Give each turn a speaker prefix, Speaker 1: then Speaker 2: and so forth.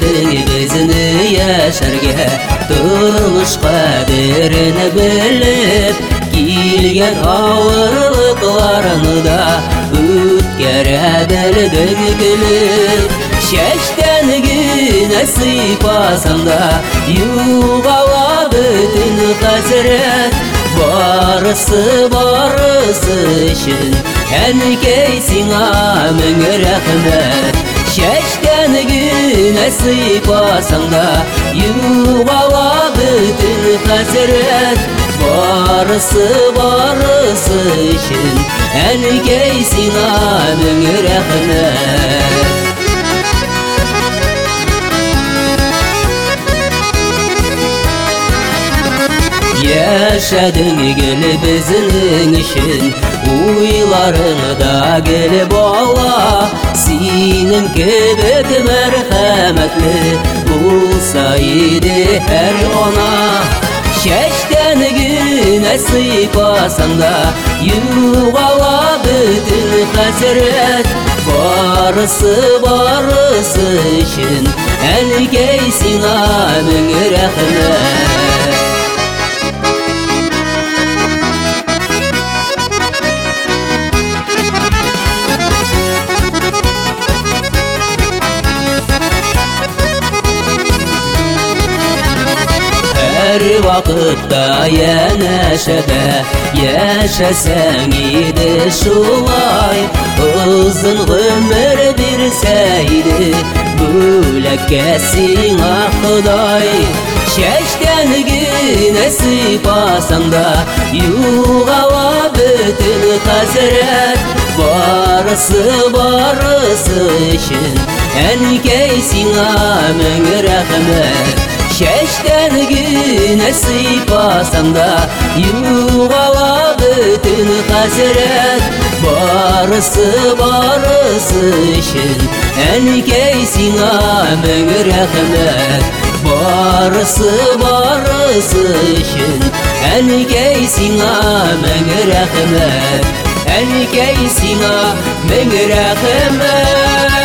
Speaker 1: öğrettin bizni yaşarga, turmuş kaderini bilip, kelgen ağırlıklarını da ötkere bildik gülüp. Şeşten güne sıypasam da yuvala bütün hasret, barısı için enkeysin min rahmet. Şeşten güne sıypasam da yuvala bütün hasret, barısı için enkeysin min rahmet. Yaşadın gül bizning için, uylarında gelip ola. Senin gibi merhametli bulsaydı her ona. Şeşten güne sıypasam da yuvala bütün hasret, barısı için enkeysin min rahmet. Her vakitta yanaşada yaşasan idi şulay, uzun ömür birseydi bülekkesin Xudoy. Şeşten güne sıypasam da yuvala bütün hasret, barısı için enkeysin min rahmet. Şeşten güne sıypasam da yuvala bütün hasret, barısı için enkeysin min rahmet. Barısı için enkeysin min rahmet. Enkeysin min rahmet.